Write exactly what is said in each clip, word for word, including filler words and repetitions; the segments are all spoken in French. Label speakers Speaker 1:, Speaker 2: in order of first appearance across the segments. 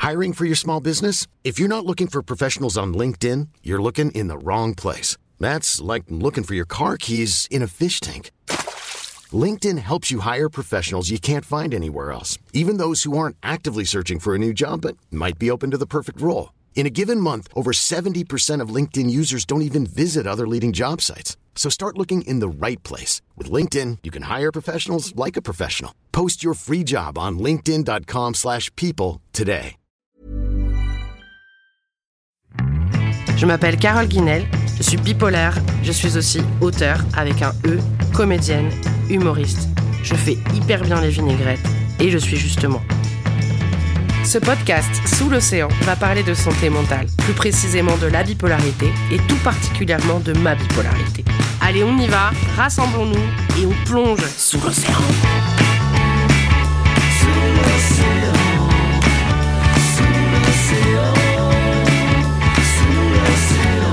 Speaker 1: Hiring for your small business? If you're not looking for professionals on LinkedIn, you're looking in the wrong place. That's like looking for your car keys in a fish tank. LinkedIn helps you hire professionals you can't find anywhere else, even those who aren't actively searching for a new job but might be open to the perfect role. In a given month, over seventy percent of LinkedIn users don't even visit other leading job sites. So start looking in the right place. With LinkedIn, you can hire professionals like a professional. Post your free job on linkedin dot com slash people today.
Speaker 2: Je m'appelle Carole Guinel, je suis bipolaire, je suis aussi auteure avec un E, comédienne, humoriste. Je fais hyper bien les vinaigrettes et je suis justement. Ce podcast, Sous l'océan, va parler de santé mentale, plus précisément de la bipolarité et tout particulièrement de ma bipolarité. Allez, on y va, rassemblons-nous et on plonge sous l'océan. Sous l'océan, sous l'océan, sous l'océan,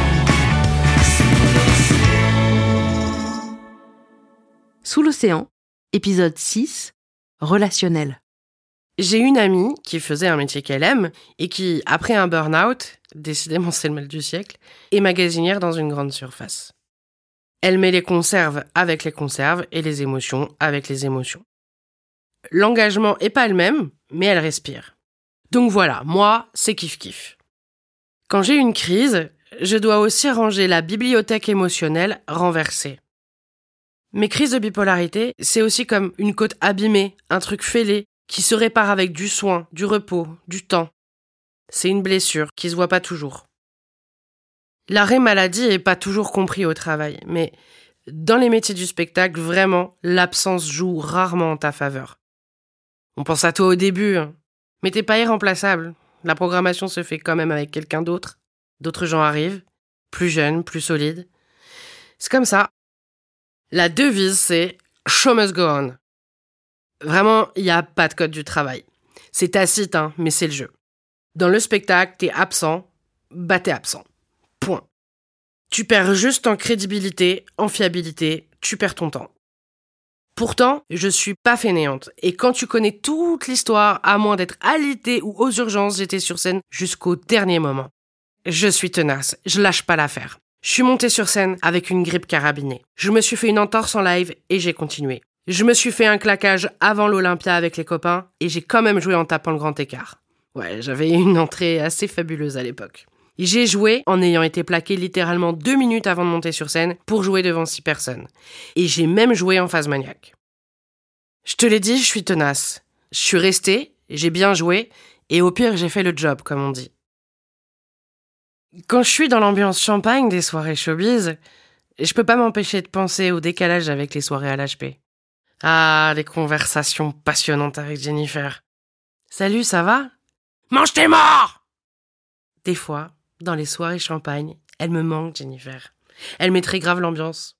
Speaker 2: sous l'océan.
Speaker 3: Sous l'océan, épisode six, relationnel.
Speaker 2: J'ai une amie qui faisait un métier qu'elle aime et qui, après un burn-out, décidément c'est le mal du siècle, est magasinière dans une grande surface. Elle met les conserves avec les conserves et les émotions avec les émotions. L'engagement est pas le même, mais elle respire. Donc voilà, moi, c'est kiff-kiff. Quand j'ai une crise, je dois aussi ranger la bibliothèque émotionnelle renversée. Mes crises de bipolarité, c'est aussi comme une côte abîmée, un truc fêlé, qui se répare avec du soin, du repos, du temps. C'est une blessure qui se voit pas toujours. L'arrêt maladie est pas toujours compris au travail, mais dans les métiers du spectacle, vraiment, l'absence joue rarement en ta faveur. On pense à toi au début, hein, mais t'es pas irremplaçable. La programmation se fait quand même avec quelqu'un d'autre. D'autres gens arrivent, plus jeunes, plus solides. C'est comme ça. La devise, c'est « Show must go on ». Vraiment, il n'y a pas de code du travail. C'est tacite, hein, mais c'est le jeu. Dans le spectacle, t'es absent, bah t'es absent. Point. Tu perds juste en crédibilité, en fiabilité, tu perds ton temps. Pourtant, je suis pas fainéante. Et quand tu connais toute l'histoire, à moins d'être alité ou aux urgences, j'étais sur scène jusqu'au dernier moment. Je suis tenace, je lâche pas l'affaire. Je suis montée sur scène avec une grippe carabinée. Je me suis fait une entorse en live et j'ai continué. Je me suis fait un claquage avant l'Olympia avec les copains et j'ai quand même joué en tapant le grand écart. Ouais, j'avais une entrée assez fabuleuse à l'époque. J'ai joué en ayant été plaqué littéralement deux minutes avant de monter sur scène pour jouer devant six personnes. Et j'ai même joué en phase maniaque. Je te l'ai dit, je suis tenace. Je suis restée, j'ai bien joué et au pire, j'ai fait le job, comme on dit. Quand je suis dans l'ambiance champagne des soirées showbiz, je peux pas m'empêcher de penser au décalage avec les soirées à l'H P. Ah, les conversations passionnantes avec Jennifer. Salut, ça va? Mange tes morts! Des fois, dans les soirées champagne, elle me manque, Jennifer. Elle met très grave l'ambiance.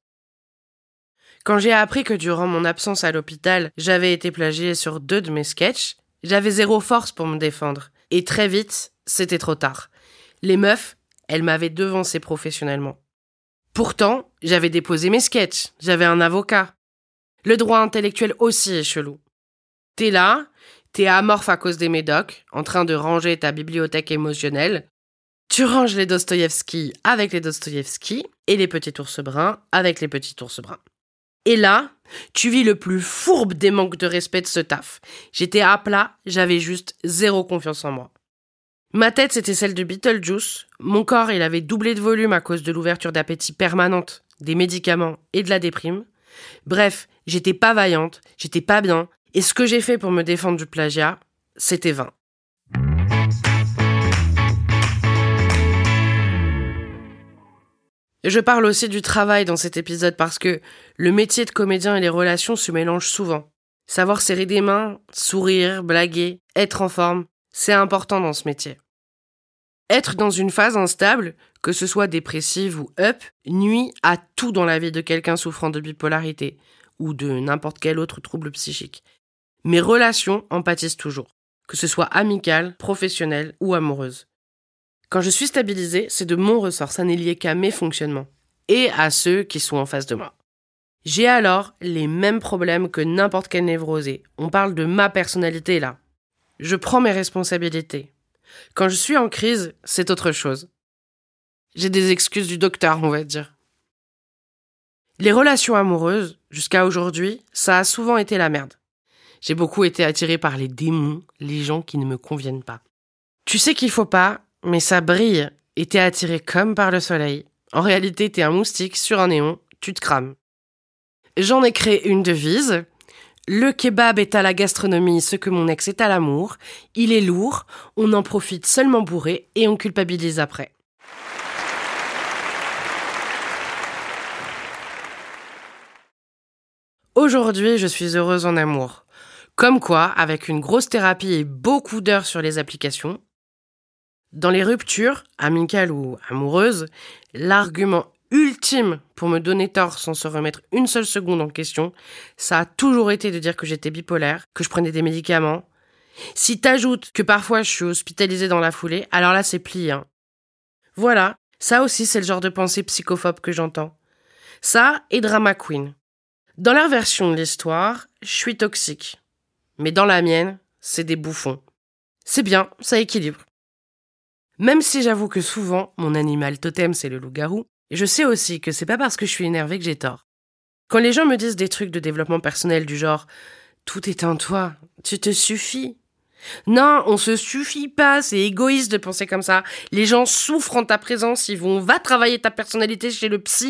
Speaker 2: Quand j'ai appris que durant mon absence à l'hôpital, j'avais été plagiée sur deux de mes sketchs, j'avais zéro force pour me défendre. Et très vite, c'était trop tard. Les meufs, elles m'avaient devancé professionnellement. Pourtant, j'avais déposé mes sketchs, j'avais un avocat. Le droit intellectuel aussi est chelou. T'es là, t'es amorphe à cause des médocs, en train de ranger ta bibliothèque émotionnelle. Tu ranges les Dostoïevski avec les Dostoïevski et les petits ours bruns avec les petits ours bruns. Et là, tu vis le plus fourbe des manques de respect de ce taf. J'étais à plat, j'avais juste zéro confiance en moi. Ma tête, c'était celle de Beetlejuice. Mon corps, il avait doublé de volume à cause de l'ouverture d'appétit permanente, des médicaments et de la déprime. Bref, j'étais pas vaillante, j'étais pas bien, et ce que j'ai fait pour me défendre du plagiat, c'était vain. Je parle aussi du travail dans cet épisode parce que le métier de comédien et les relations se mélangent souvent. Savoir serrer des mains, sourire, blaguer, être en forme, c'est important dans ce métier. Être dans une phase instable, que ce soit dépressive ou up, nuit à tout dans la vie de quelqu'un souffrant de bipolarité ou de n'importe quel autre trouble psychique. Mes relations en pâtissent toujours, que ce soit amicales, professionnelles ou amoureuses. Quand je suis stabilisée, c'est de mon ressort, ça n'est lié qu'à mes fonctionnements et à ceux qui sont en face de moi. J'ai alors les mêmes problèmes que n'importe quel névrosé. On parle de ma personnalité là. Je prends mes responsabilités. Quand je suis en crise, c'est autre chose. J'ai des excuses du docteur, on va dire. Les relations amoureuses, jusqu'à aujourd'hui, ça a souvent été la merde. J'ai beaucoup été attirée par les démons, les gens qui ne me conviennent pas. Tu sais qu'il faut pas, mais ça brille et t'es attiré comme par le soleil. En réalité, t'es un moustique sur un néon, tu te crames. J'en ai créé une devise. Le kebab est à la gastronomie ce que mon ex est à l'amour. Il est lourd, on en profite seulement bourré et on culpabilise après. Aujourd'hui, je suis heureuse en amour. Comme quoi, avec une grosse thérapie et beaucoup d'heures sur les applications, dans les ruptures, amicales ou amoureuses, l'argument ultime pour me donner tort sans se remettre une seule seconde en question, ça a toujours été de dire que j'étais bipolaire, que je prenais des médicaments. Si t'ajoutes que parfois je suis hospitalisée dans la foulée, alors là c'est plié. Hein. Voilà, ça aussi c'est le genre de pensée psychophobe que j'entends. Ça et drama queen. Dans leur version de l'histoire, je suis toxique. Mais dans la mienne, c'est des bouffons. C'est bien, ça équilibre. Même si j'avoue que souvent, mon animal totem c'est le loup-garou, je sais aussi que c'est pas parce que je suis énervée que j'ai tort. Quand les gens me disent des trucs de développement personnel du genre « Tout est en toi, tu te suffis ». Non, on se suffit pas, c'est égoïste de penser comme ça. Les gens souffrent en ta présence, ils vont « Va travailler ta personnalité chez le psy ».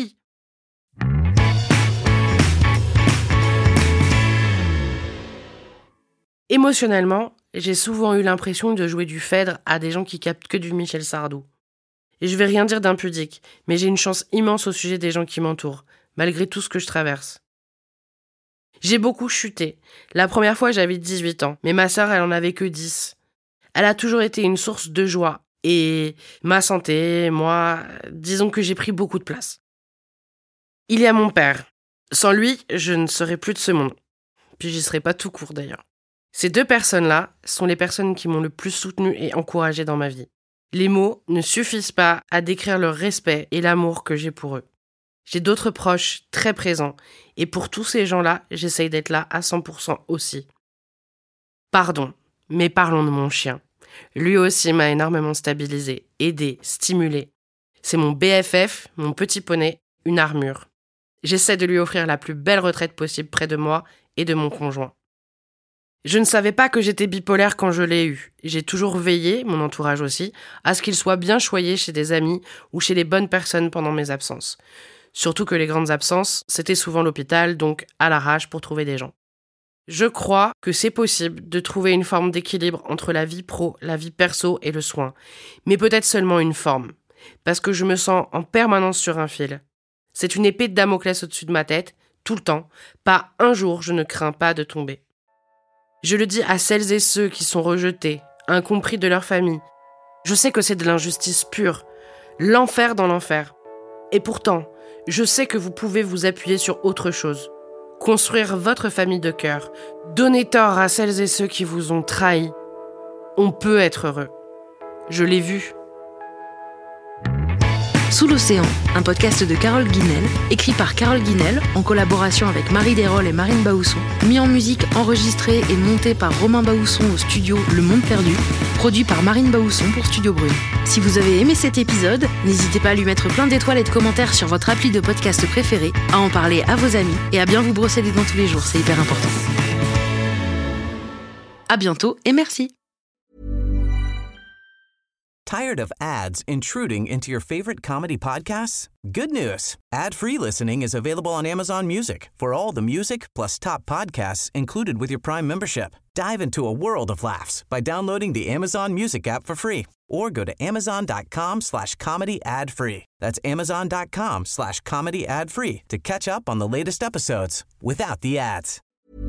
Speaker 2: Émotionnellement, j'ai souvent eu l'impression de jouer du Phèdre à des gens qui captent que du Michel Sardou. Et je vais rien dire d'impudique, mais j'ai une chance immense au sujet des gens qui m'entourent, malgré tout ce que je traverse. J'ai beaucoup chuté. La première fois, j'avais dix-huit ans, mais ma sœur, elle en avait que dix. Elle a toujours été une source de joie. Et ma santé, moi, disons que j'ai pris beaucoup de place. Il y a mon père. Sans lui, je ne serais plus de ce monde. Puis j'y serais pas tout court d'ailleurs. Ces deux personnes-là sont les personnes qui m'ont le plus soutenu et encouragé dans ma vie. Les mots ne suffisent pas à décrire le respect et l'amour que j'ai pour eux. J'ai d'autres proches très présents, et pour tous ces gens-là, j'essaye d'être là à cent pour cent aussi. Pardon, mais parlons de mon chien. Lui aussi m'a énormément stabilisé, aidé, stimulé. C'est mon B F F, mon petit poney, une armure. J'essaie de lui offrir la plus belle retraite possible près de moi et de mon conjoint. Je ne savais pas que j'étais bipolaire quand je l'ai eu. J'ai toujours veillé, mon entourage aussi, à ce qu'il soit bien choyé chez des amis ou chez les bonnes personnes pendant mes absences. Surtout que les grandes absences, c'était souvent l'hôpital, donc à l'arrache pour trouver des gens. Je crois que c'est possible de trouver une forme d'équilibre entre la vie pro, la vie perso et le soin. Mais peut-être seulement une forme. Parce que je me sens en permanence sur un fil. C'est une épée de Damoclès au-dessus de ma tête, tout le temps. Pas un jour je ne crains pas de tomber. Je le dis à celles et ceux qui sont rejetés, incompris de leur famille. Je sais que c'est de l'injustice pure, l'enfer dans l'enfer. Et pourtant, je sais que vous pouvez vous appuyer sur autre chose. Construire votre famille de cœur, donner tort à celles et ceux qui vous ont trahi. On peut être heureux. Je l'ai vu.
Speaker 3: Sous l'océan, un podcast de Carole Guinel, écrit par Carole Guinel en collaboration avec Marie Desrolles et Marine Baousson, mis en musique, enregistré et monté par Romain Baousson au studio Le Monde Perdu, produit par Marine Baousson pour Studio Brune. Si vous avez aimé cet épisode, n'hésitez pas à lui mettre plein d'étoiles et de commentaires sur votre appli de podcast préféré, à en parler à vos amis et à bien vous brosser les dents tous les jours, c'est hyper important. À bientôt et merci.
Speaker 4: Tired of ads intruding into your favorite comedy podcasts? Good news. Ad-free listening is available on Amazon Music for all the music plus top podcasts included with your Prime membership. Dive into a world of laughs by downloading the Amazon Music app for free or go to amazon.com slash comedy ad free. That's amazon.com slash comedy ad free to catch up on the latest episodes without the ads.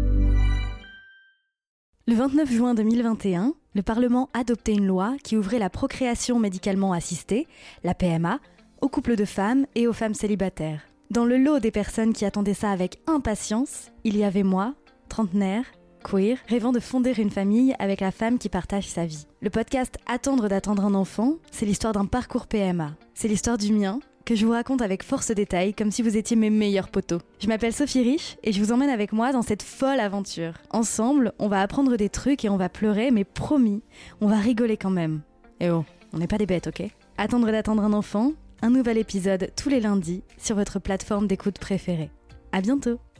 Speaker 5: Le vingt-neuf juin deux mille vingt et un, le Parlement adoptait une loi qui ouvrait la procréation médicalement assistée, la P M A, aux couples de femmes et aux femmes célibataires. Dans le lot des personnes qui attendaient ça avec impatience, il y avait moi, trentenaire, queer, rêvant de fonder une famille avec la femme qui partage sa vie. Le podcast Attendre d'attendre un enfant, c'est l'histoire d'un parcours P M A. C'est l'histoire du mien que je vous raconte avec force détail, comme si vous étiez mes meilleurs potos. Je m'appelle Sophie Rich et je vous emmène avec moi dans cette folle aventure. Ensemble, on va apprendre des trucs et on va pleurer, mais promis, on va rigoler quand même. Et oh, on n'est pas des bêtes, ok ? Attendre d'attendre un enfant, un nouvel épisode tous les lundis sur votre plateforme d'écoute préférée. À bientôt!